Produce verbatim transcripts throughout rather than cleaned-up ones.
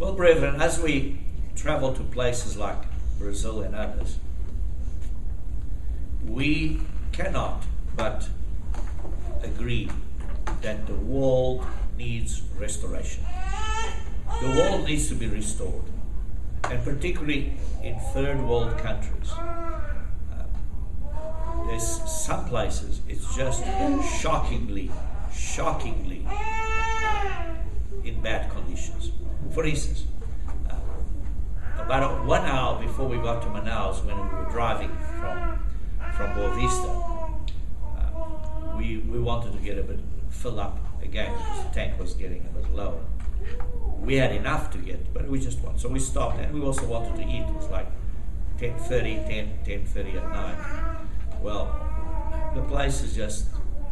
Well, brethren, as we travel to places like Brazil and others, we cannot but agree that the world needs restoration. The world needs to be restored, and particularly in third world countries. Uh, there's some places it's just shockingly, shockingly in bad conditions. For instance, uh, about one hour before we got to Manaus, when we were driving from from Boa Vista, uh, we we wanted to get a bit fill up again because the tank was getting a bit lower. We had enough to get, but we just wanted. So we stopped, and we also wanted to eat. It was like ten thirty, ten, ten thirty at night. Well, the place is just...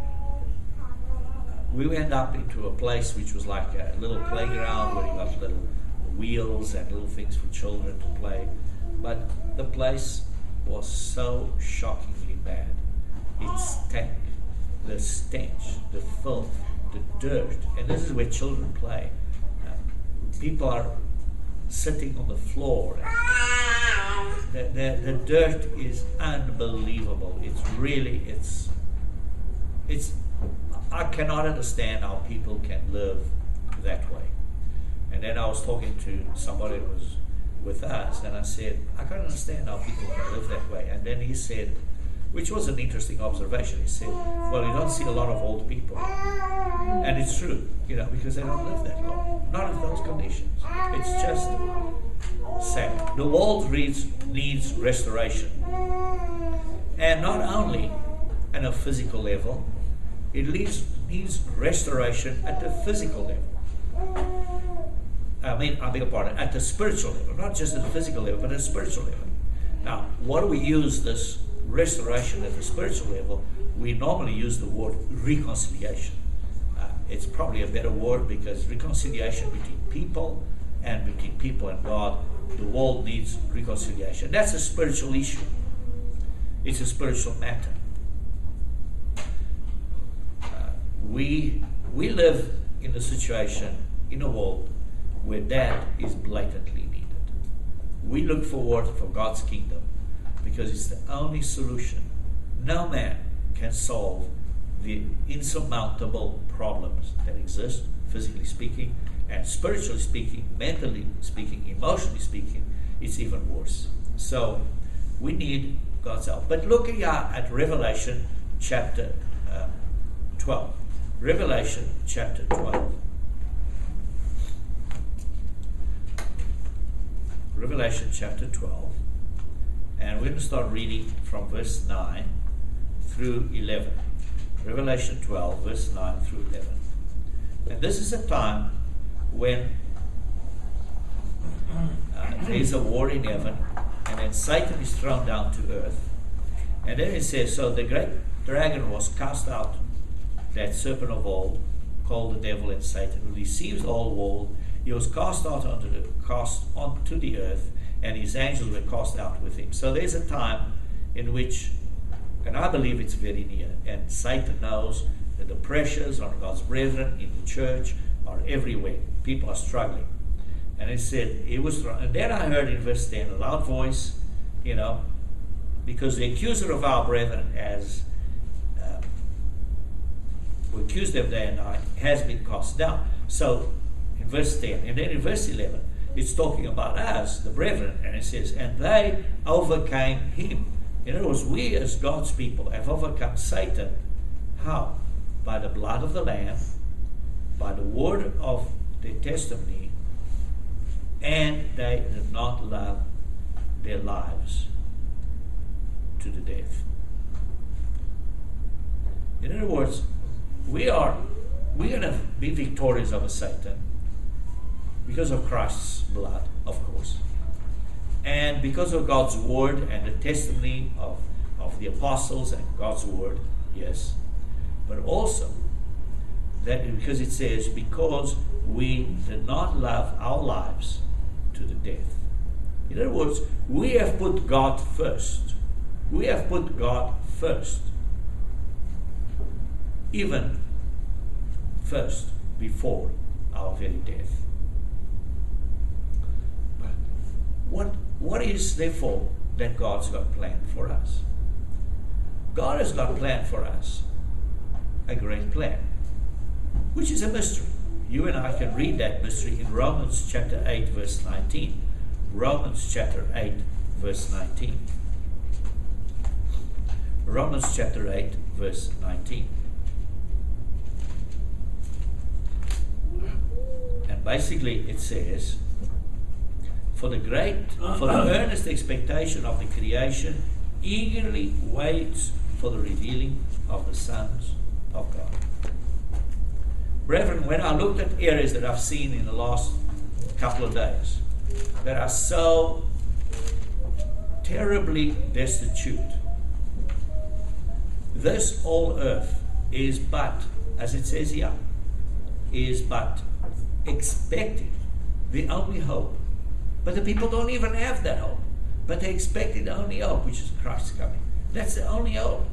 We went up into a place which was like a little playground where you got little wheels and little things for children to play. But the place was so shockingly bad. It stank. The stench, the filth, the dirt. And this is where children play. People are sitting on the floor. The, the, the dirt is unbelievable. It's really, it's, it's, I cannot understand how people can live that way. And then I was talking to somebody who was with us, and I said, I can't understand how people can live that way. And then he said, which was an interesting observation, he said, well, you don't see a lot of old people. And it's true, you know, because they don't live that long. Not in those conditions. It's just sad. The world needs, needs restoration. And not only on a physical level, it needs, needs restoration at the physical level. I mean, I beg your pardon, at the spiritual level. Not just at the physical level, but at the spiritual level. Now, what do we use this restoration at the spiritual level? We normally use the word reconciliation. Uh, it's probably a better word because reconciliation between people and between people and God, the world needs reconciliation. That's a spiritual issue. It's a spiritual matter. Uh, we we live in a situation, in a world, where that is blatantly needed. We look forward for God's kingdom because it's the only solution. No man can solve the insurmountable problems that exist, physically speaking, and spiritually speaking, mentally speaking, emotionally speaking, it's even worse. So we need God's help. But look here at Revelation chapter uh, twelve. Revelation chapter twelve. Revelation chapter twelve. And we're going to start reading from verse nine through eleven. Revelation twelve, verse nine through eleven. And this is a time when uh, there is a war in heaven, and then Satan is thrown down to earth. And then it says, so the great dragon was cast out, that serpent of old, called the devil and Satan, who deceives the whole world. He was cast out onto the cast onto the earth, and his angels were cast out with him. So there's a time in which, and I believe it's very near, and Satan knows that the pressures on God's brethren in the church are everywhere. People are struggling. And it said, it was, and then I heard in verse ten a loud voice, you know, because the accuser of our brethren has, uh, who accused them day and night, has been cast down. So, in verse ten, and then in verse eleven, it's talking about us, the brethren, and it says, and they overcame him. In other words, we as God's people have overcome Satan. How? By the blood of the Lamb, by the word of their testimony, and they did not love their lives to the death. In other words, we are we're going to be victorious over Satan because of Christ's blood, of course, and because of God's word and the testimony of, of the apostles and God's word, yes, but also that because it says, because we did not love our lives to the death. In other words, we have put God first. We have put God first. Even first, before our very death. what, what is, therefore, that God's got planned for us? God has got planned for us a great plan, which is a mystery. You and I can read that mystery in Romans chapter eight, verse nineteen. Romans chapter eight, verse nineteen. Romans chapter eight, verse nineteen. And basically it says, For the great, for the earnest expectation of the creation eagerly waits for the revealing of the sons of God. Brethren, when I looked at areas that I've seen in the last couple of days that are so terribly destitute, this whole earth is but, as it says here, is but expecting the only hope. But the people don't even have that hope. But they expected the only hope, which is Christ's coming. That's the only hope.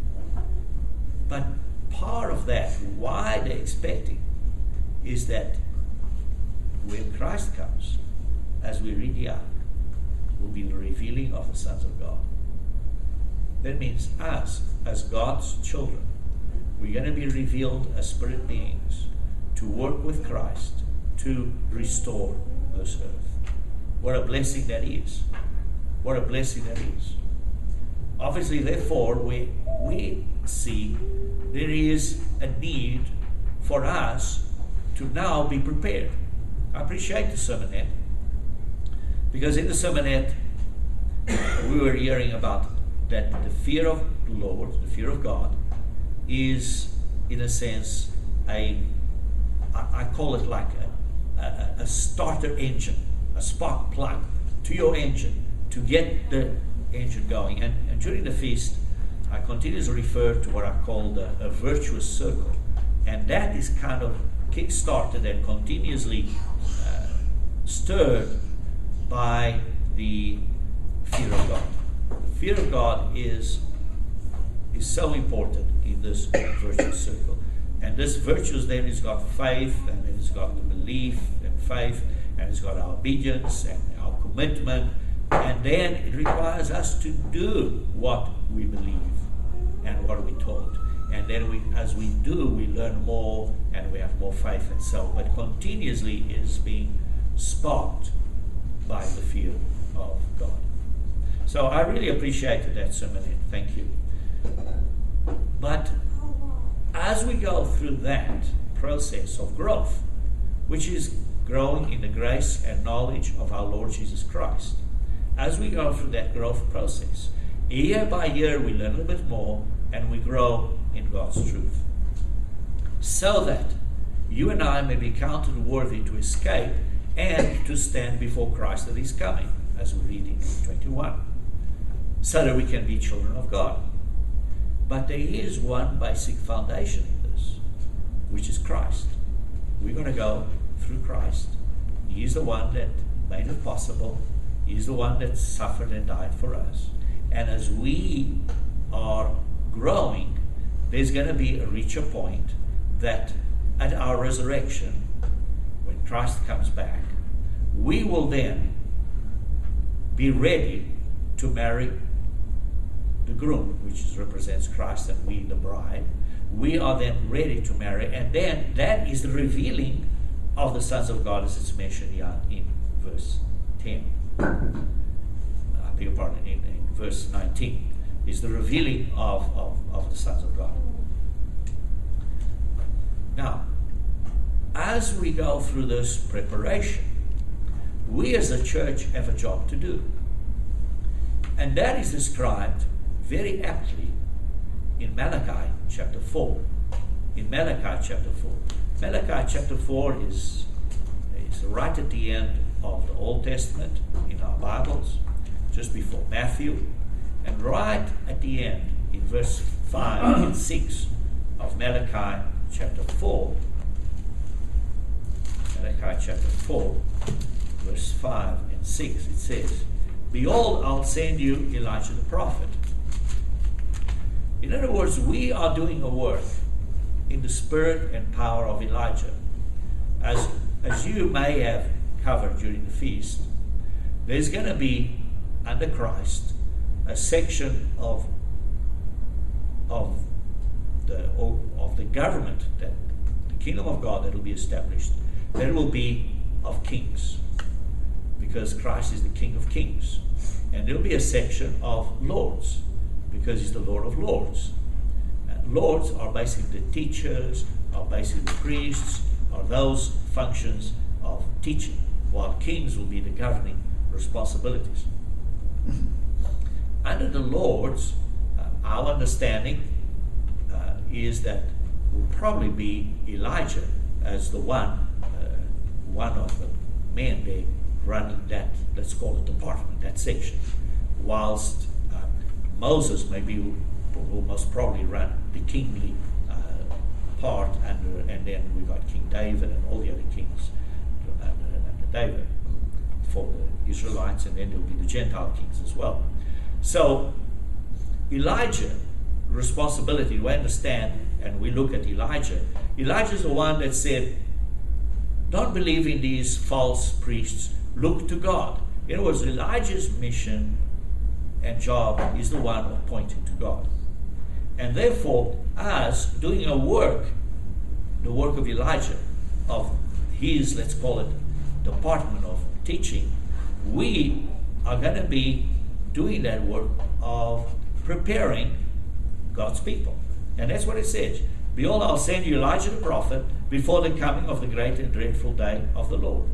But part of that, why they're expecting, is that when Christ comes, as we read here, will be the revealing of the sons of God. That means us, as God's children, we're going to be revealed as spirit beings to work with Christ to restore this earth. What a blessing that is. What a blessing that is. Obviously, therefore, we, we see there is a need for us to now be prepared. I appreciate the sermonette, because in the sermonette we were hearing about that the fear of the Lord, the fear of God, is in a sense a, I, I call it like a, a, a starter engine, a spark plug to your engine to get the engine going. And, and during the feast, I continuously refer to what I call the, a virtuous circle. And that is kind of kick-started and continuously uh, stirred by the fear of God. The fear of God is, is so important in this virtuous circle. And this virtuous then has got faith, and then it's got the belief and faith, and it's got our obedience and our commitment. And then it requires us to do what we believe and what we taught. And then we, as we do, we learn more and we have more faith and so. But continuously is being sparked by the fear of God. So I really appreciated that sermon. Thank you. But as we go through that process of growth, which is growing in the grace and knowledge of our Lord Jesus Christ, as we go through that growth process, year by year we learn a little bit more and we grow in God's truth, so that you and I may be counted worthy to escape and to stand before Christ that is coming, as we read in twenty-one, so that we can be children of God. But there is one basic foundation in this, which is Christ. We're going to go through Christ. He's the one that made it possible. He's the one that suffered and died for us. And as we are growing, there's going to be a reach a point that at our resurrection, when Christ comes back, we will then be ready to marry the groom, which represents Christ, and we the bride. We are then ready to marry, and then that is the revealing of the sons of God, as it's mentioned here in verse ten. I beg your pardon, in, in verse nineteen, is the revealing of, of, of the sons of God. Now, as we go through this preparation, we as a church have a job to do. And that is described very aptly in Malachi chapter four. In Malachi chapter four. Malachi chapter four is, is right at the end of the Old Testament in our Bibles, just before Matthew, and right at the end in verse five and six of Malachi chapter four. Malachi chapter four, verse five and six, it says, Behold, I'll send you Elijah the prophet. In other words, we are doing a work in the spirit and power of Elijah. As, as you may have covered during the feast, there's going to be, under Christ, a section of of the of the government, that the kingdom of God that will be established, that will be of kings, because Christ is the King of Kings. And there will be a section of lords, because he's the Lord of Lords. And lords are basically the teachers, are basically the priests, are those functions of teaching, while kings will be the governing responsibilities. Under the lords, uh, our understanding uh, is that will probably be Elijah as the one, uh, one of the men there running that, let's call it department, that section, whilst uh, Moses maybe will, will most probably run the kingly uh, part, under, and then we've got King David and all the other kings under, under David for the Israelites, and then there will be the Gentile kings as well. So Elijah, responsibility, we understand, and we look at Elijah. Elijah is the one that said, don't believe in these false priests, look to God. In other words, Elijah's mission and job is the one of pointing to God. And therefore, us doing a work, the work of Elijah, of his, let's call it, department of teaching, we are going to be doing that work of preparing God's people. And that's what it says. Behold, I'll send you Elijah the prophet before the coming of the great and dreadful day of the Lord.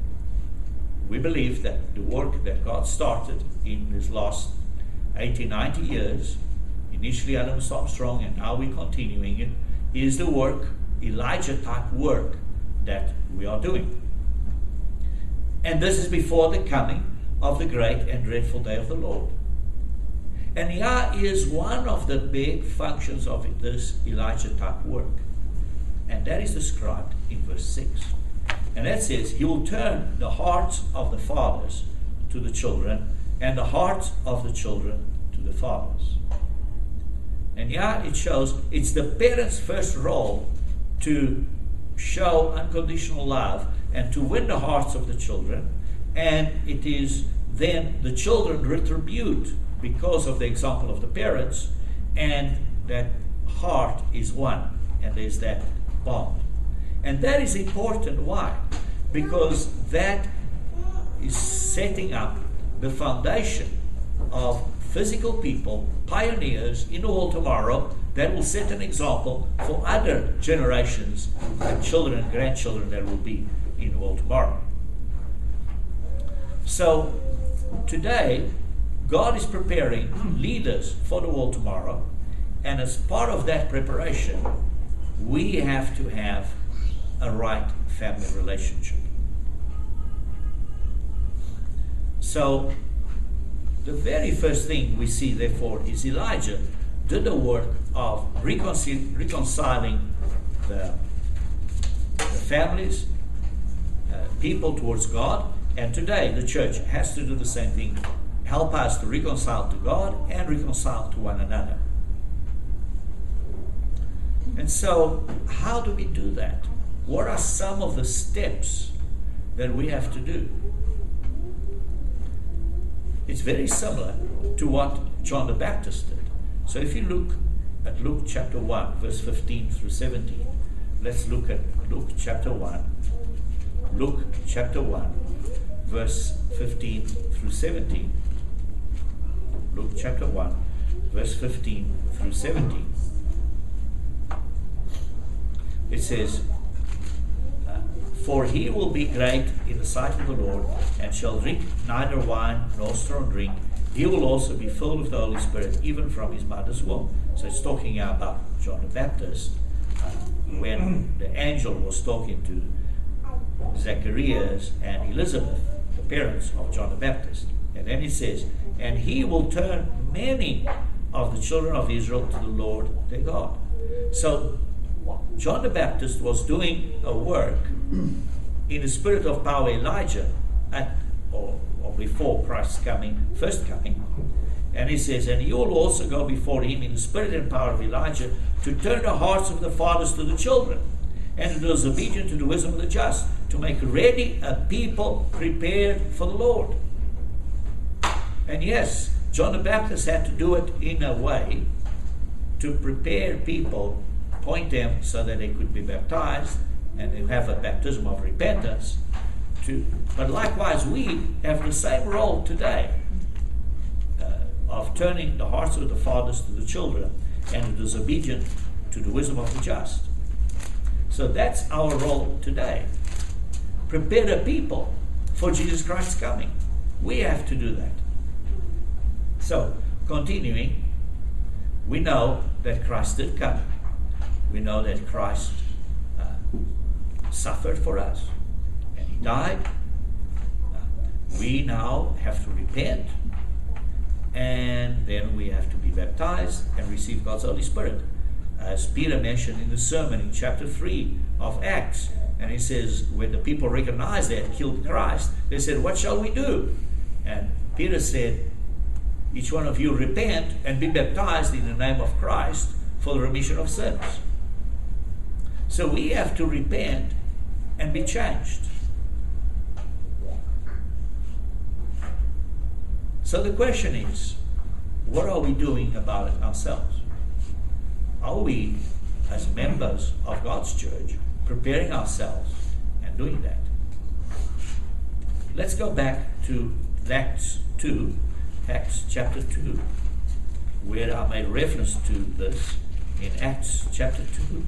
We believe that the work that God started in this last eighty, ninety years, initially under Armstrong, and now we're continuing it, is the work, Elijah-type work, that we are doing. And this is before the coming of the great and dreadful day of the Lord. And here is one of the big functions of it, this Elijah-type work. And that is described in verse six. And that says, he will turn the hearts of the fathers to the children, and the hearts of the children to the fathers. And here it shows it's the parents' first role to show unconditional love and to win the hearts of the children. And it is then the children retribute because of the example of the parents, and that heart is won, and there's that bond. And that is important. Why? Because that is setting up the foundation of physical people, pioneers in the world tomorrow, that will set an example for other generations and children and grandchildren that will be in the world tomorrow. So today, God is preparing leaders for the world tomorrow, and as part of that preparation, we have to have a right family relationship. So the very first thing we see, therefore, is Elijah did the work of reconcil- reconciling the, the families, uh, people towards God, and today the church has to do the same thing. Help us to reconcile to God and reconcile to one another. And so, how do we do that? What are some of the steps that we have to do? It's very similar to what John the Baptist did. So if you look at Luke chapter one, verse fifteen through seventeen, let's look at Luke chapter one. Luke chapter one, verse fifteen through seventeen. Luke chapter one, verse fifteen through seventeen. It says, uh, for he will be great in the sight of the Lord, and shall drink neither wine nor strong drink. He will also be filled with the Holy Spirit, even from his mother's womb. So it's talking about John the Baptist, uh, when the angel was talking to Zacharias and Elizabeth, the parents of John the Baptist. And then it says, and he will turn many of the children of Israel to the Lord their God. So John the Baptist was doing a work in the spirit of power Elijah at or, or before Christ's coming, first coming. And he says, and he will also go before him in the spirit and power of Elijah to turn the hearts of the fathers to the children, and to those obedient to the wisdom of the just, to make ready a people prepared for the Lord. And yes, John the Baptist had to do it in a way to prepare people, point them so that they could be baptized and they have a baptism of repentance. To, but likewise, we have the same role today uh, of turning the hearts of the fathers to the children and the disobedient to the wisdom of the just. So that's our role today. Prepare the people for Jesus Christ's coming. We have to do that. So, continuing, we know that Christ did come. We know that Christ uh, suffered for us. And He died. Uh, we now have to repent. And then we have to be baptized and receive God's Holy Spirit. As Peter mentioned in the sermon in chapter three of Acts. And he says, when the people recognized they had killed Christ, they said, what shall we do? And Peter said, each one of you repent and be baptized in the name of Christ for the remission of sins. So we have to repent and be changed. So the question is, what are we doing about it ourselves? Are we, as members of God's church, preparing ourselves and doing that? Let's go back to Acts two, Acts chapter two, where I made reference to this in Acts chapter two.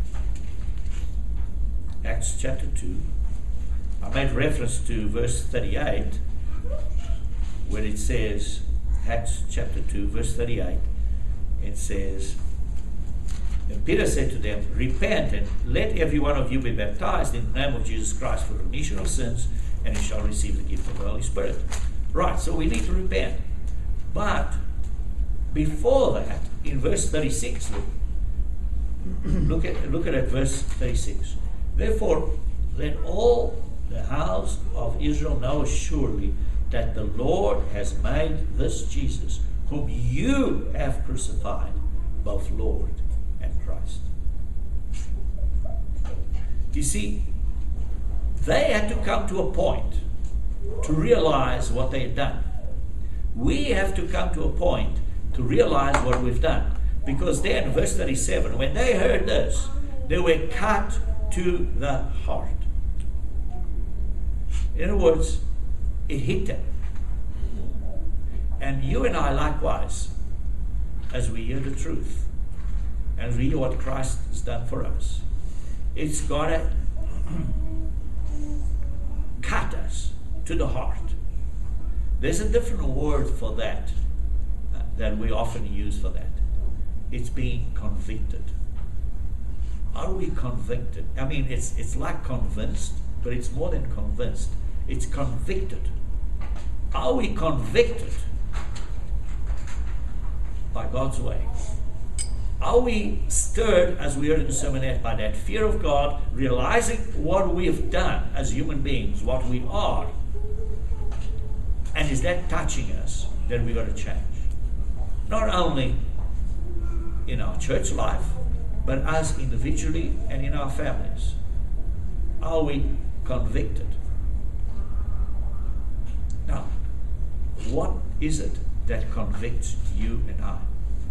Acts chapter two. I made reference to verse thirty-eight, where it says, Acts chapter two, verse thirty-eight, it says, and Peter said to them, repent and let every one of you be baptized in the name of Jesus Christ for the remission of sins, and you shall receive the gift of the Holy Spirit. Right, so we need to repent. But before that, in verse thirty-six, look, look at look at it, verse thirty-six. Therefore, let all the house of Israel know surely that the Lord has made this Jesus, whom you have crucified, both Lord and Christ. You see, they had to come to a point to realize what they had done. We have to come to a point to realize what we've done. Because then, verse thirty-seven, when they heard this, they were cut to the heart. In other words, it hit them. And you and I likewise, as we hear the truth, and read what Christ has done for us, it's got to cut us to the heart. There's a different word for that uh, that we often use for that. It's being convicted. Are we convicted? I mean, it's it's like convinced, but it's more than convinced. It's convicted. Are we convicted by God's way? Are we stirred, as we heard in the sermonette, by that fear of God, realizing what we've done as human beings, what we are? And is that touching us that we've got to change? Not only in our church life, but us individually and in our families. Are we convicted? Now, what is it that convicts you and I?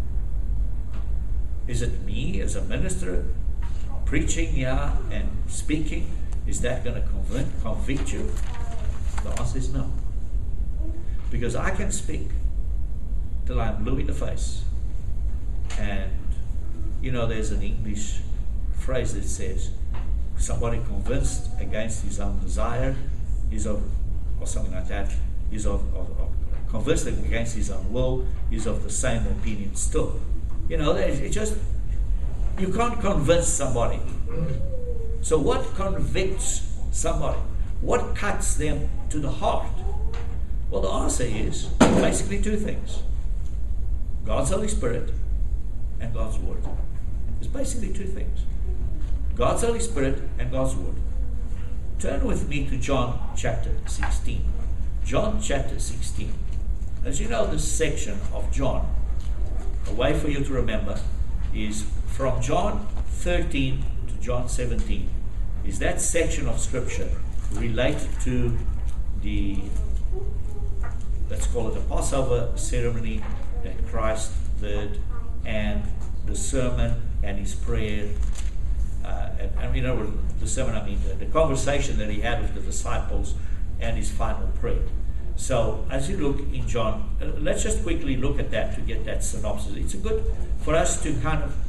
Is it me as a minister preaching here and speaking? Is that going to convict, convict you? The answer is no. Because I can speak till I'm blue in the face. And, you know, there's an English phrase that says, somebody convinced against his own desire is of, or something like that, is of, of, of convinced against his own will, is of the same opinion still. You know, it just, you can't convince somebody. So what convicts somebody? What cuts them to the heart? Well, the answer is basically two things. God's Holy Spirit and God's Word. It's basically two things. God's Holy Spirit and God's Word. Turn with me to John chapter sixteen. John chapter sixteen. As you know, this section of John, a way for you to remember is from John thirteen to John seventeen. Is that section of Scripture related to the let's call it a Passover ceremony that Christ did, and the sermon and his prayer. Uh, and, and you know, the sermon, I mean, the, the conversation that he had with the disciples and his final prayer. So, as you look in John, uh, let's just quickly look at that to get that synopsis. It's a good for us to kind of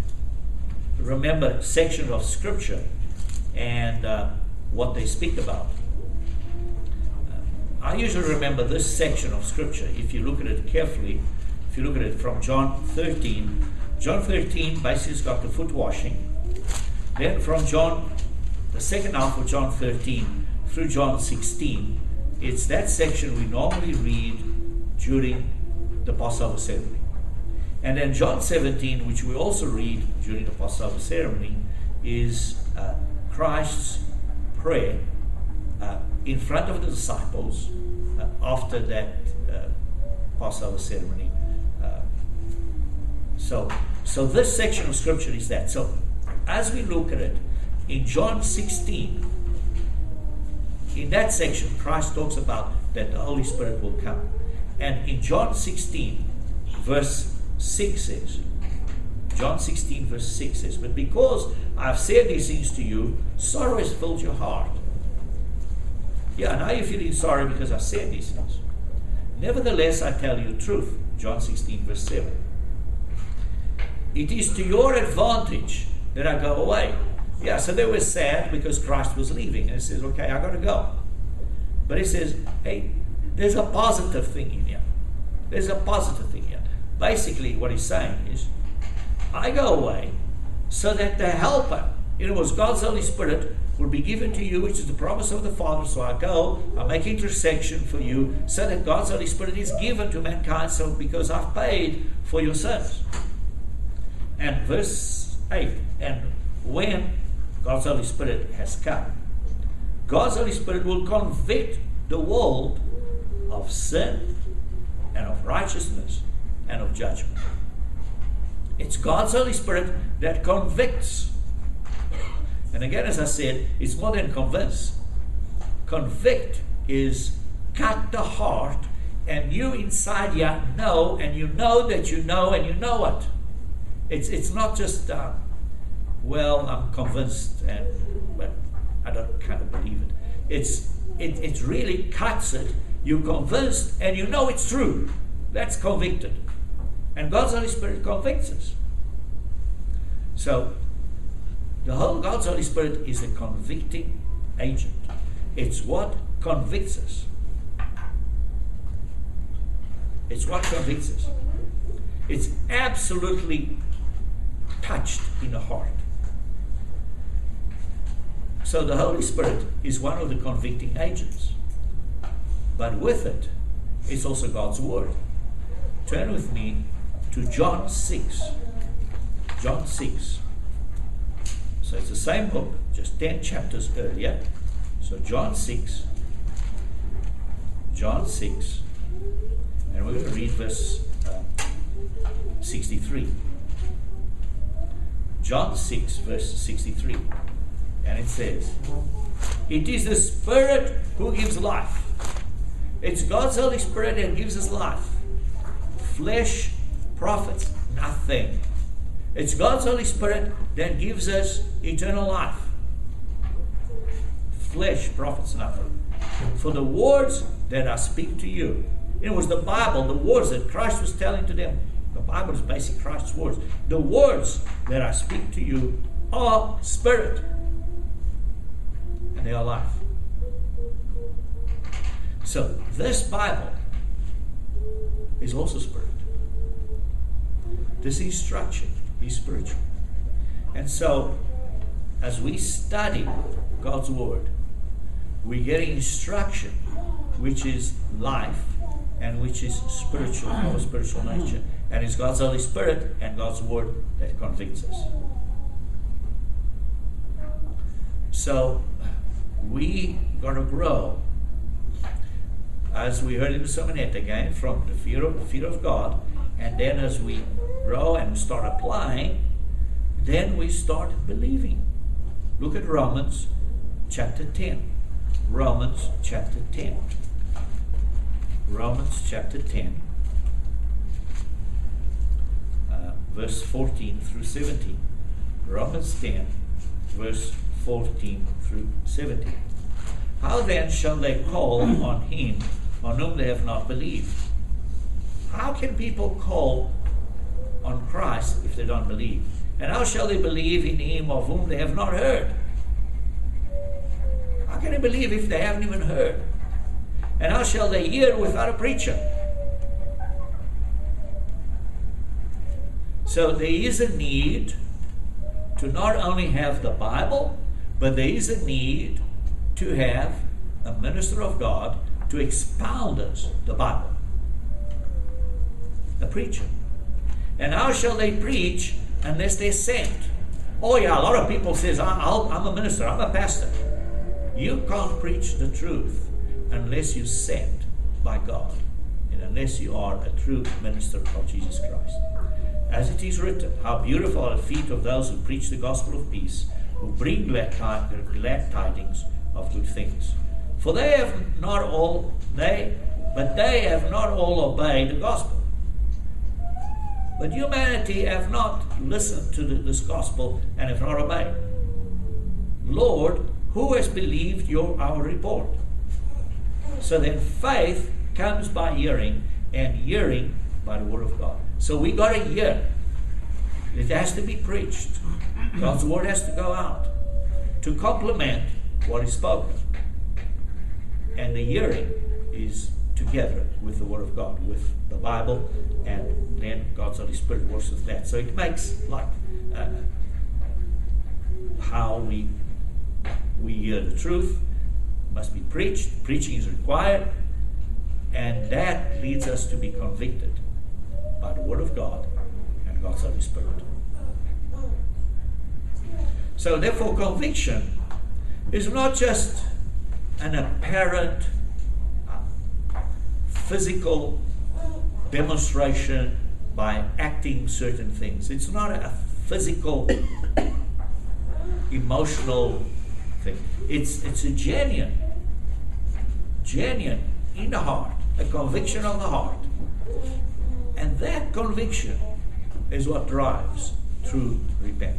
remember sections of Scripture and uh, what they speak about. Uh, I usually remember this section of Scripture. If you look at it carefully, if you look at it from John thirteen, John thirteen basically has got the foot washing. Then from John, the second half of John thirteen through John sixteen, it's that section we normally read during the Passover ceremony. And then John seventeen, which we also read during the Passover ceremony, is uh, Christ's prayer uh, in front of the disciples uh, after that uh, Passover ceremony. Uh, so, so this section of Scripture is that. So, as we look at it, in John sixteen, in that section, Christ talks about that the Holy Spirit will come. And in John sixteen, verse six says, John sixteen, verse six says, but because I've said these things to you, sorrow has filled your heart. Yeah, now you're feeling sorry because I said these things. Nevertheless, I tell you the truth. John sixteen, verse seven. It is to your advantage that I go away. Yeah, so they were sad because Christ was leaving. And he says, okay, I got to go. But he says, hey, there's a positive thing in here. There's a positive thing here. Basically, what he's saying is, I go away so that the helper, in other words, God's Holy Spirit, will be given to you, which is the promise of the Father. So I go, I make intercession for you, so that God's Holy Spirit is given to mankind, so because I've paid for your sins. And verse eight, and when God's Holy Spirit has come, God's Holy Spirit will convict the world of sin and of righteousness and of judgment. It's God's Holy Spirit that convicts. And again, as I said, it's more than convince. Convict is cut the heart, and you inside you know, and you know that you know, and you know it. It's it's not just, uh, well, I'm convinced, and but I don't kind of believe it. It's it it really cuts it. You're convinced, and you know it's true. That's convicted. And God's Holy Spirit convicts us. So, the whole God's Holy Spirit is a convicting agent. It's what convicts us. It's what convicts us. It's absolutely touched in the heart. So the Holy Spirit is one of the convicting agents. But with it, it's also God's Word. Turn with me to John six. John six. So it's the same book, just ten chapters earlier. So John six. John six. And we're going to read verse uh, sixty-three. John six, verse sixty-three. And it says, it is the Spirit who gives life. It's God's Holy Spirit that gives us life. Flesh profits nothing. It's God's Holy Spirit that gives us eternal life. Flesh profits nothing. For the words that I speak to you, it was the Bible, the words that Christ was telling to them. The Bible is basically Christ's words. The words that I speak to you are spirit, and they are life. So this Bible is also spirit. This instruction is spiritual. And so, as we study God's Word, we get instruction which is life and which is spiritual, of a spiritual nature. And it's God's Holy Spirit and God's Word that convicts us. So, we got to grow, as we heard in the sermonette again, from the fear of, the fear of God. And then as we grow and start applying, then we start believing. Look at Romans chapter ten. Romans chapter ten. Romans chapter ten, uh, verse fourteen through seventeen. Romans ten, verse fourteen through seventeen. How then shall they call on him on whom they have not believed? How can people call on Christ if they don't believe? And how shall they believe in him of whom they have not heard? How can they believe if they haven't even heard? And how shall they hear without a preacher? So there is a need to not only have the Bible, but there is a need to have a minister of God to expound us the Bible. A preacher. And how shall they preach unless they're sent? Oh yeah, a lot of people says, I'll, I'm a minister, I'm a pastor. You can't preach the truth unless you're sent by God, and unless you are a true minister of Jesus Christ. As it is written, how beautiful are the feet of those who preach the gospel of peace, who bring glad, glad tidings of good things. For they have not all, they, but they have not all obeyed the gospel. But humanity have not listened to the, this gospel and have not obeyed. Lord, who has believed your our report? So then faith comes by hearing, and hearing by the word of God. So we got to hear. It has to be preached. God's word has to go out to complement what is spoken. And the hearing is together with the word of God, with the Bible, and then God's Holy Spirit works with that. So it makes like uh, how we we hear the truth must be preached. Preaching is required, and that leads us to be convicted by the word of God and God's Holy Spirit. So therefore, conviction is not just an apparent uh, physical demonstration by acting certain things. It's not a physical, emotional thing. It's it's a genuine, genuine in the heart, a conviction of the heart. And that conviction is what drives true repentance.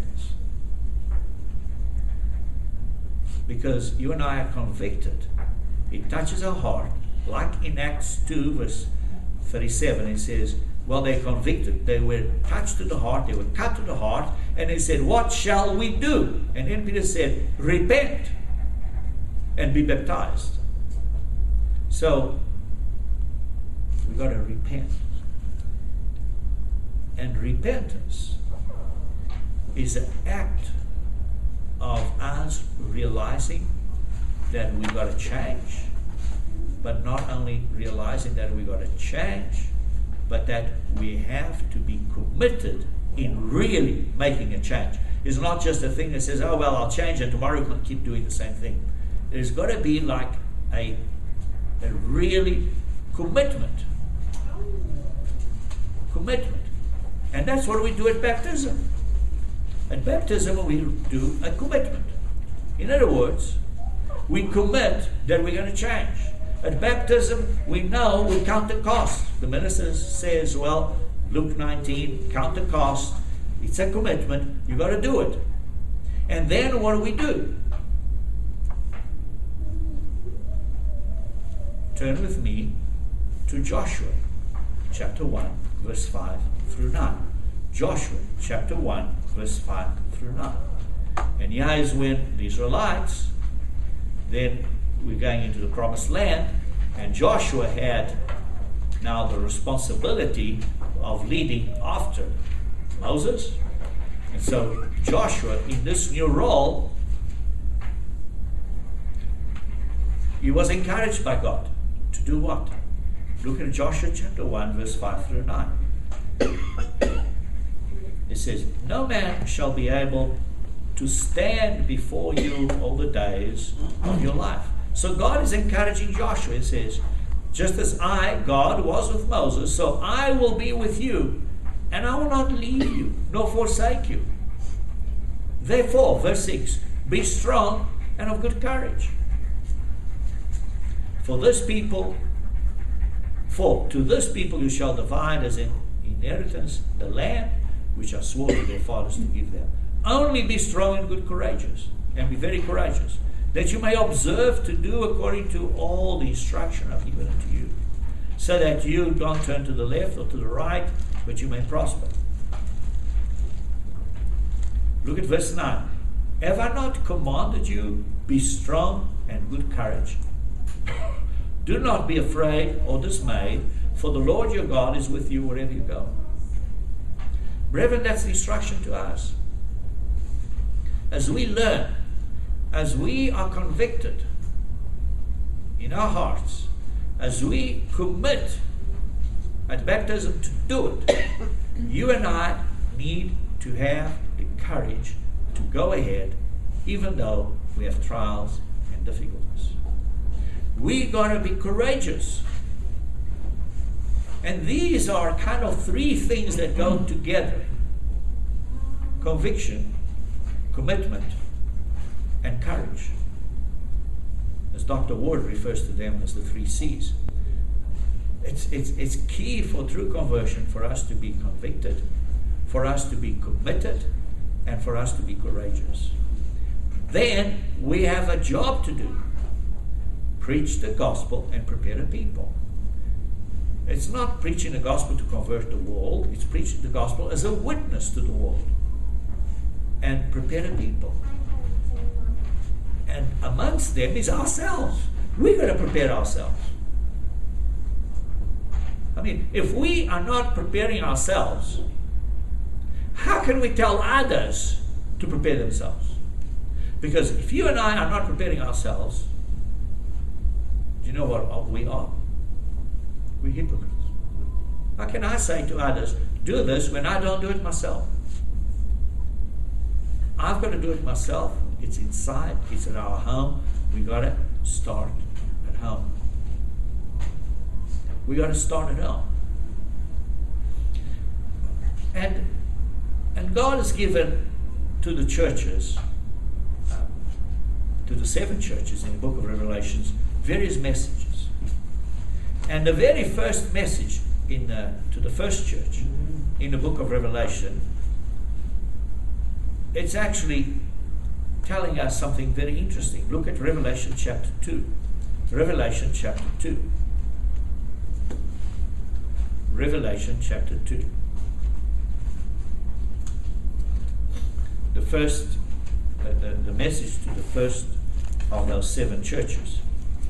Because you and I are convicted. It touches our heart, like in Acts two, verse thirty-seven, it says, well, they're convicted. They were touched to the heart, they were cut to the heart, and they said, what shall we do? And then Peter said, repent and be baptized. So, we've got to repent. And repentance is an act of us realizing that we've got to change, but not only realizing that we've got to change, but that we have to be committed in really making a change. It's not just a thing that says, oh, well, I'll change and tomorrow we'll keep doing the same thing. There's got to be like a, a really commitment. Commitment. And that's what we do at baptism. At baptism, we do a commitment. In other words, we commit that we're going to change. At baptism, we know we count the cost. The minister says, well, Luke nineteen, count the cost. It's a commitment. You've got to do it. And then what do we do? Turn with me to Joshua, chapter one, verse five through nine. Joshua, chapter one, verse five through nine. And here is when the Israelites, then we're going into the promised land, and Joshua had now the responsibility of leading after Moses. And so Joshua, in this new role, he was encouraged by God to do what? Look at Joshua chapter one, verse five through nine. It says, no man shall be able to stand before you all the days of your life. So God is encouraging Joshua. It says, just as I, God, was with Moses, so I will be with you, and I will not leave you, nor forsake you. Therefore, verse six, be strong and of good courage. For this people For to this people you shall divide as an inheritance the land which I swore to their fathers to give them. Only be strong and good, courageous, and be very courageous, that you may observe to do according to all the instruction I've given unto you, so that you don't turn to the left or to the right, but you may prosper. Look at verse nine. Have I not commanded you, be strong and good courage? Do not be afraid or dismayed, for the Lord your God is with you wherever you go. Brethren, that's the instruction to us. As we learn, as we are convicted in our hearts, as we commit at baptism to do it, you and I need to have the courage to go ahead, even though we have trials and difficulties. We got to be courageous. And these are kind of three things that go together: conviction, commitment, and courage. As Doctor Ward refers to them as the three C's. It's, it's, it's key for true conversion for us to be convicted, for us to be committed, and for us to be courageous. Then we have a job to do. Preach the gospel and prepare the people. It's not preaching the gospel to convert the world. It's preaching the gospel as a witness to the world. And prepare the people. And amongst them is ourselves. We've got to prepare ourselves. I mean, if we are not preparing ourselves, how can we tell others to prepare themselves? Because if you and I are not preparing ourselves, do you know what we are? We're hypocrites. How can I say to others, do this, when I don't do it myself? I've got to do it myself. It's inside. It's at our home. We got to start at home. We got to start at home. And and God has given to the churches, uh, to the seven churches in the book of Revelations, various messages. And the very first message in the, to the first church in the book of Revelation, it's actually telling us something very interesting. Look at Revelation chapter two. Revelation chapter two. Revelation chapter two. The first, the, the, the message to the first of those seven churches.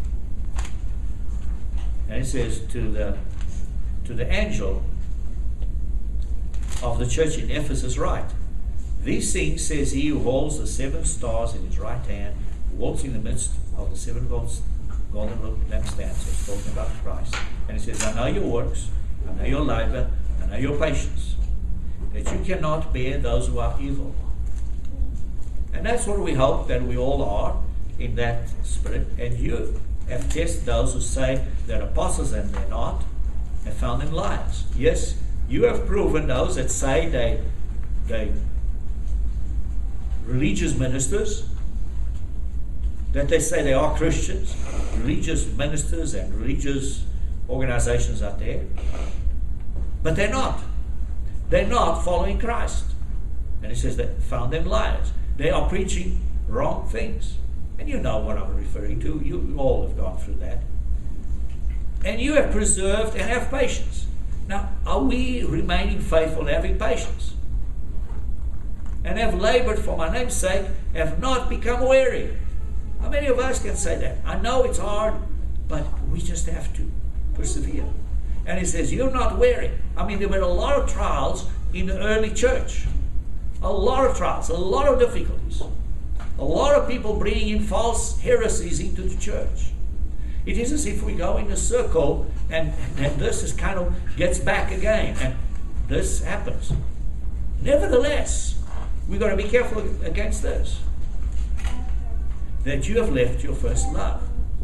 And it says, to the to the angel of the church in Ephesus write, these things says he who holds the seven stars in his right hand, who walks in the midst of the seven golden lampstands. He's talking about Christ. And he says, I know your works, I know your labor, I know your patience, that you cannot bear those who are evil. And that's what we hope that we all are, in that spirit. And you have tested those who say they're apostles and they're not, and found them liars. Yes, you have proven those that say they they religious ministers, that they say they are Christians, religious ministers and religious organizations out there, but they're not. They're not following Christ. And he says they found them liars. They are preaching wrong things. And you know what I'm referring to. You all have gone through that. And you have preserved and have patience. Now, are we remaining faithful and having patience? And have labored for my name's sake, have not become weary. How many of us can say that? I know it's hard, but we just have to persevere. And he says, you're not weary. I mean, there were a lot of trials in the early church. A lot of trials, a lot of difficulties. A lot of people bringing in false heresies into the church. It is as if we go in a circle and, and this is kind of gets back again. And this happens. Nevertheless, we've got to be careful against this. That you have left your first love.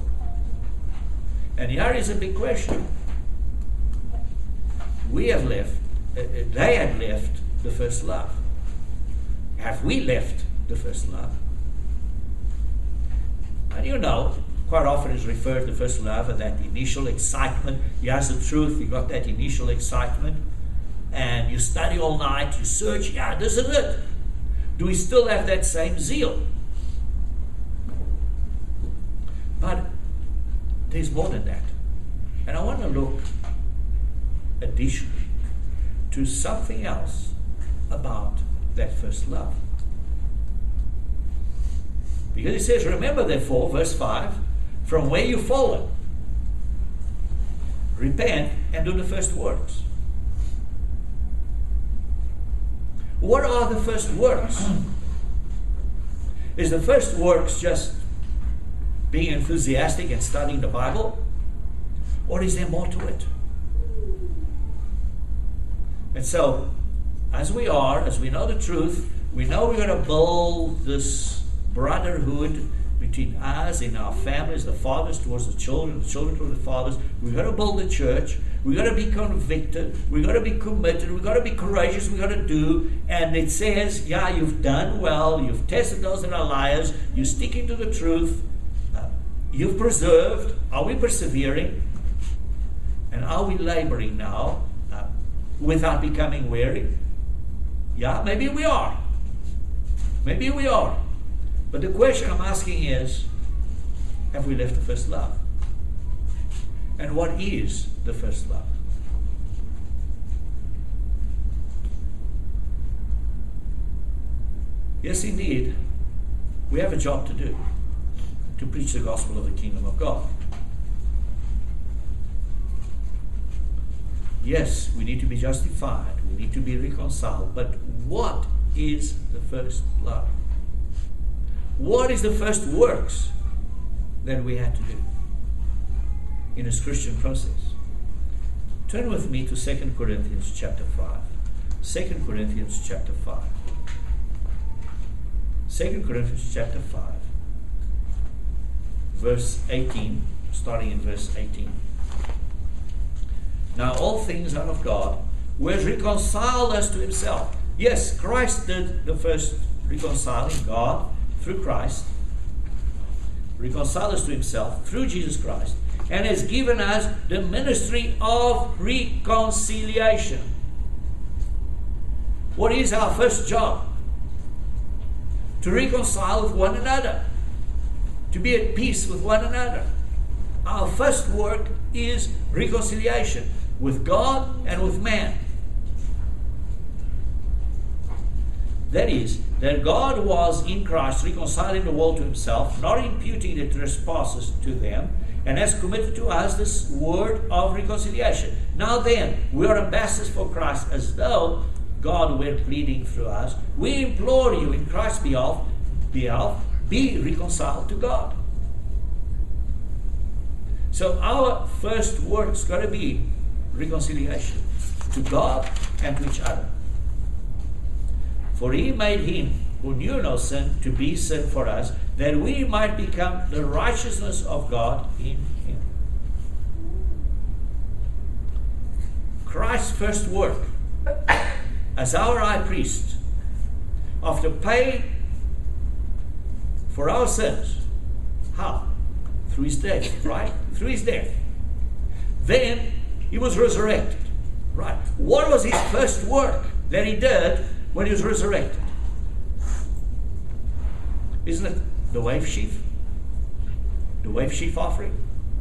And here is a big question. We have left, uh, they have left the first love. Have we left the first love? And you know, quite often is referred to first love and that initial excitement. Here's the truth, you got that initial excitement, and you study all night, you search, yeah, this is it. Do we still have that same zeal? But there's more than that. And I want to look additionally to something else about that first love. Because it says, remember therefore, verse five, from where you've fallen, repent and do the first works. What are the first works? Is the first works just being enthusiastic and studying the Bible? Or is there more to it? And so, as we are, as we know the truth, we know we're going to build this brotherhood between us and our families, the fathers towards the children, the children towards the fathers. We've got to build the church. We've got to be convicted. We've got to be committed. We've got to be courageous. We've got to do. And it says, yeah, you've done well. You've tested those that are liars. You're sticking to the truth. Uh, you've preserved. Are we persevering? And are we laboring now uh, without becoming weary? Yeah, maybe we are. Maybe we are. But the question I'm asking is, have we left the first love? And what is the first love? Yes, indeed, we have a job to do, to preach the gospel of the kingdom of God. Yes, we need to be justified. We need to be reconciled. But what is the first love? What is the first works that we had to do in this Christian process? Turn with me to Second Corinthians chapter five. Second Corinthians chapter five. Second Corinthians chapter five, verse eighteen, starting in verse eighteen. Now all things are of God, who has reconciled us to himself. Yes, Christ did the first reconciling, God, through Christ, reconciled us to himself through Jesus Christ, and has given us the ministry of reconciliation. What is our first job? To reconcile with one another, to be at peace with one another. Our first work is reconciliation with God and with man. That is, that God was in Christ reconciling the world to himself, not imputing the trespasses to them, and has committed to us this word of reconciliation. Now then, we are ambassadors for Christ, as though God were pleading through us. We implore you in Christ's behalf, behalf, be reconciled to God. So our first work's got to be reconciliation to God and to each other. For he made him who knew no sin to be sin for us, that we might become the righteousness of God in him. Christ's first work as our high priest, after paying for our sins, how? Through his death, right? Through his death. Then he was resurrected, right? What was his first work that he did when he was resurrected? Isn't it the wave sheaf? The wave sheaf offering?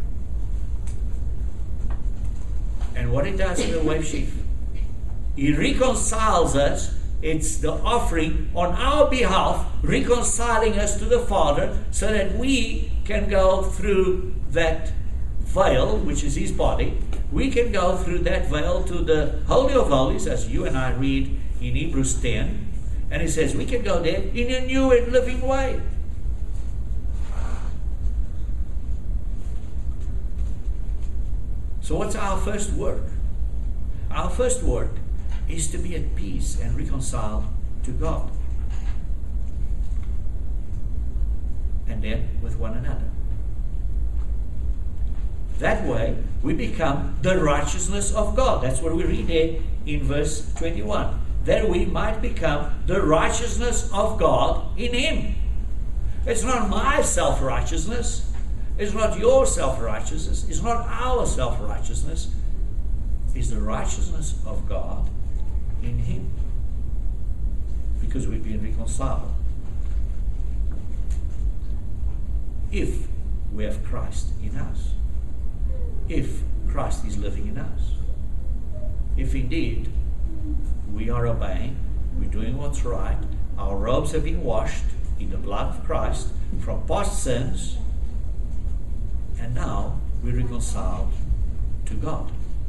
And what it does in the wave sheaf? He reconciles us. It's the offering on our behalf, reconciling us to the Father, so that we can go through that veil, which is his body. We can go through that veil to the Holy of Holies, as you and I read in Hebrews ten. And he says we can go there in a new and living way. So what's our first work? Our first work is to be at peace and reconciled to God. And then with one another. That way, we become the righteousness of God. That's what we read there in verse twenty-one. That we might become the righteousness of God in him. It's not my self-righteousness. It's not your self-righteousness. It's not our self-righteousness. It's the righteousness of God in Him. Because we've been reconciled. If we have Christ in us. If Christ is living in us. If indeed we are obeying, we're doing what's right, our robes have been washed in the blood of Christ from past sins, and now we're reconciled to God.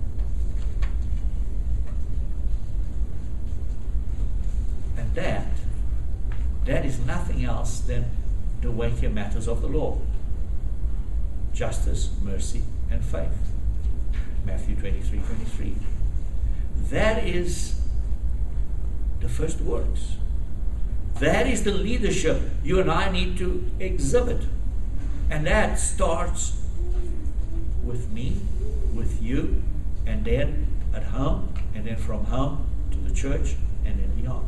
And that, that is nothing else than the weightier matters of the law. Justice, mercy, and faith. Matthew twenty-three, twenty-three. That is the first works. That is the leadership you and I need to exhibit. And that starts with me, with you, and then at home, and then from home to the church, and then beyond.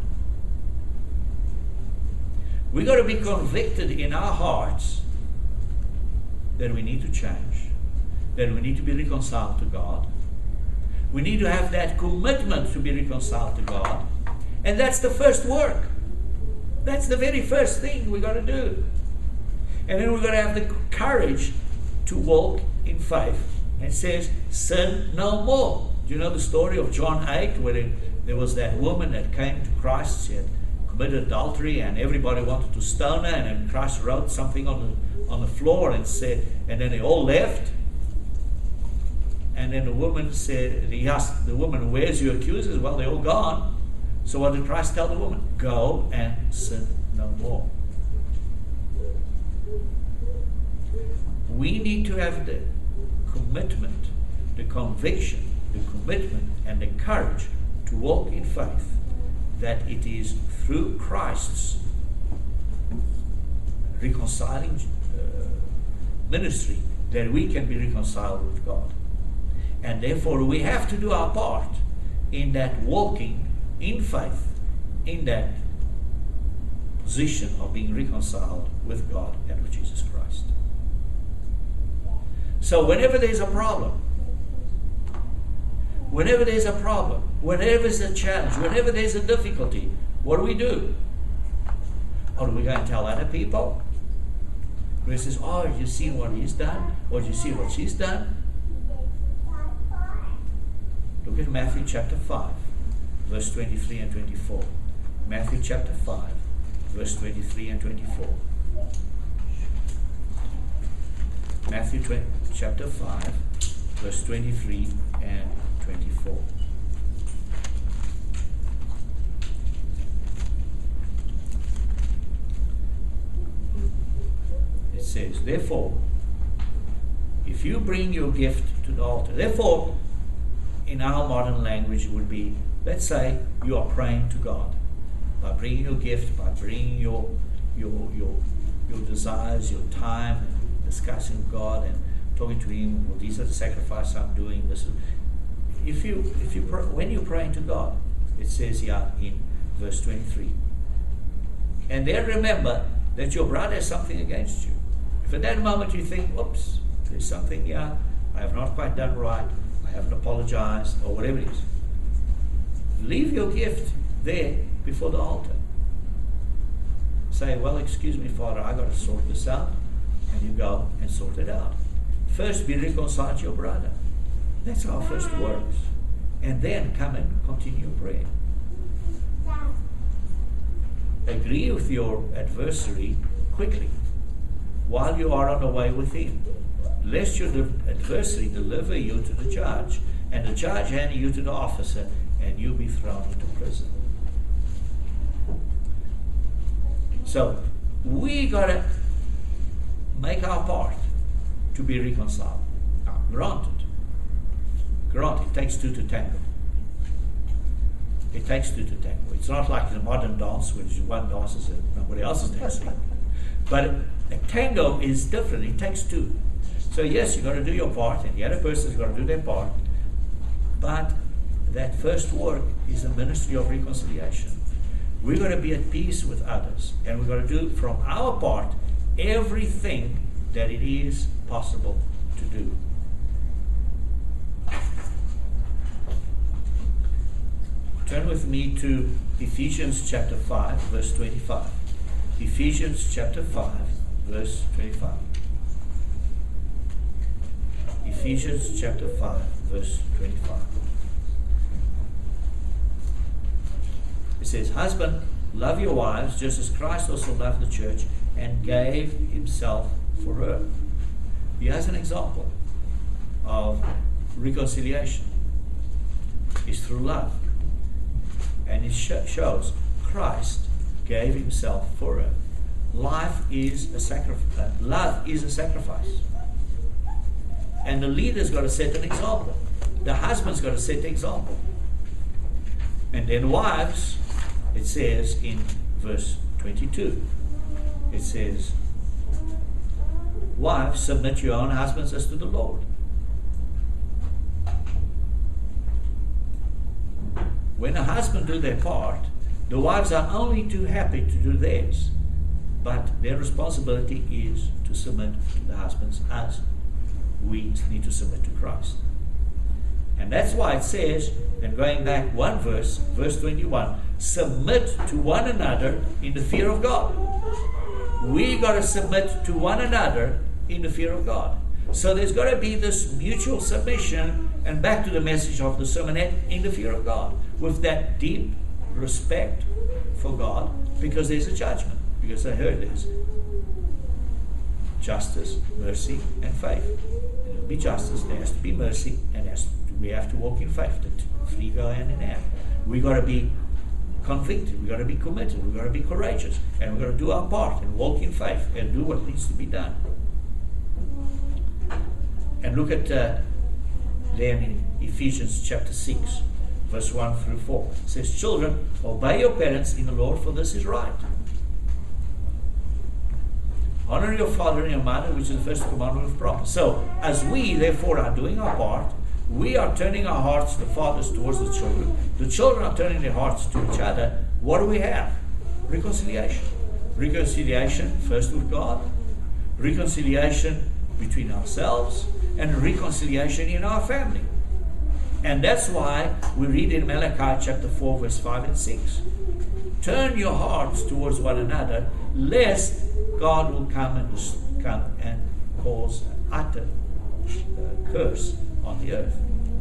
We've got to be convicted in our hearts that we need to change, that we need to be reconciled to God. We need to have that commitment to be reconciled to God. And that's the first work. That's the very first thing we've got to do. And then we've got to have the courage to walk in faith. And it says, sin no more. Do you know the story of John eight, where it, there was that woman that came to Christ? She had committed adultery, and everybody wanted to stone her. And then Christ wrote something on the on the floor and said, and then they all left. And then the woman said, he asked the woman, "Where's your accusers?" Well, they're all gone. So what did Christ tell the woman? Go and sin no more. We need to have the commitment, the conviction, the commitment, and the courage to walk in faith that it is through Christ's reconciling uh, ministry that we can be reconciled with God. And therefore we have to do our part in that walking in faith, in that position of being reconciled with God and with Jesus Christ. So whenever there's a problem, whenever there's a problem, whenever there's a challenge, whenever there's a difficulty, what do we do? Or do we go and tell other people? Where says, "Oh, you see what he's done? Or you see what she's done?" Look at Matthew chapter five, verse twenty-three and twenty-four. Matthew chapter five, verse twenty-three and twenty-four. Matthew twenty, chapter five, verse twenty-three and twenty-four. It says, "Therefore, if you bring your gift to the altar," therefore, in our modern language, it would be, let's say you are praying to God by bringing your gift, by bringing your your your your desires, your time, and discussing with God and talking to Him. Well, these are the sacrifices I'm doing. This is, if you if you pray, when you're praying to God, it says here in verse twenty-three. And then remember that your brother has something against you. If at that moment you think, "Oops, there's something here I have not quite done right, I haven't apologized," or whatever it is, leave your gift there before the altar. Say, "Well, excuse me, Father, I got to sort this out," and you go and sort it out. First, be reconciled to your brother. That's how first works. And then come and continue praying. Agree with your adversary quickly while you are on the way with him, lest your adversary deliver you to the judge, and the judge hand you to the officer, and you be thrown into prison. So we gotta make our part to be reconciled. Now, granted, granted, it takes two to tango. It takes two to tango. It's not like the modern dance, which one dances and nobody else is dancing. But a tango is different. It takes two. So yes, you've got to do your part, and the other person's got to do their part. But that first work is a ministry of reconciliation. We've got to be at peace with others, and we've got to do from our part everything that it is possible to do. Turn with me to Ephesians chapter five, verse twenty-five. Ephesians chapter five, verse twenty-five. Ephesians chapter five, verse twenty-five. It says, "Husband, love your wives, just as Christ also loved the church and gave himself for her." Here's an example of reconciliation. It's through love. And it sh- shows Christ gave himself for her. Life is a sacrifice. Uh, love is a sacrifice. And the leader's got to set an example. The husband's got to set the example. And then wives, it says in verse twenty-two, it says, "Wives, submit your own husbands as to the Lord." When a husband do their part, the wives are only too happy to do theirs. But their responsibility is to submit to the husbands as we need to submit to Christ. And that's why it says, and going back one verse, verse twenty-one, submit to one another in the fear of God. We got to submit to one another in the fear of God. So there's got to be this mutual submission, and back to the message of the sermonette, in the fear of God, with that deep respect for God, because there's a judgment. Because I heard there's justice, mercy, and faith. There will be justice, there has to be mercy, and has to, we have to walk in faith. The three go hand in hand. We got to be convicted, we got to be committed, we got to be courageous, and we got to do our part and walk in faith and do what needs to be done. And look at uh, then in Ephesians chapter six, verse one through four. It says, "Children, obey your parents in the Lord, for this is right. Honor your father and your mother, which is the first commandment with promise." So, as we therefore are doing our part, we are turning our hearts, the fathers, towards the children. The children are turning their hearts to each other. What do we have? Reconciliation. Reconciliation first with God, reconciliation between ourselves, and reconciliation in our family. And that's why we read in Malachi chapter four, verse five and six. "Turn your hearts towards one another, lest God will come and come and cause an utter uh, curse on the earth."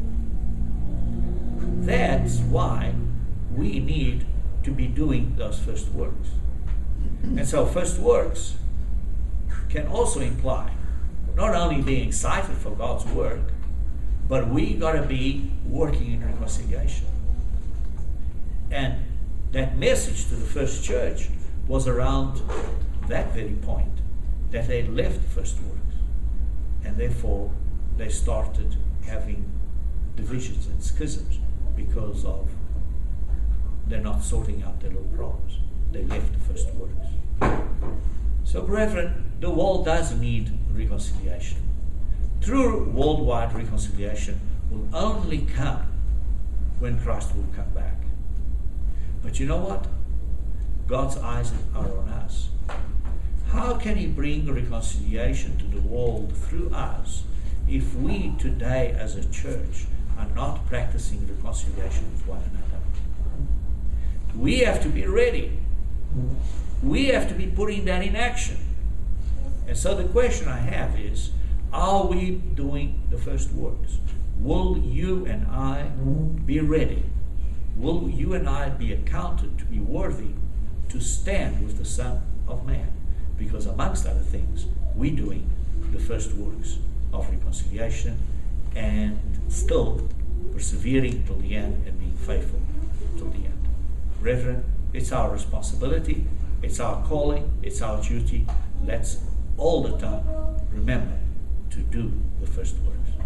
That's why we need to be doing those first works. And so first works can also imply not only being excited for God's work, but we got to be working in reconciliation. And that message to the first church was around that very point, that they left the first works, and therefore they started having divisions and schisms because of they're not sorting out their little problems. They left the first works. So, brethren, the world does need reconciliation. True worldwide reconciliation will only come when Christ will come back. But you know what? God's eyes are on us. How can He bring reconciliation to the world through us if we today as a church are not practicing reconciliation with one another? We have to be ready. We have to be putting that in action. And so the question I have is, are we doing the first works? Will you and I be ready? Will you and I be accounted to be worthy to stand with the Son of Man? Because amongst other things, we're doing the first works of reconciliation and still persevering till the end and being faithful till the end. Brethren, it's our responsibility, it's our calling, it's our duty. Let's all the time remember to do the first works.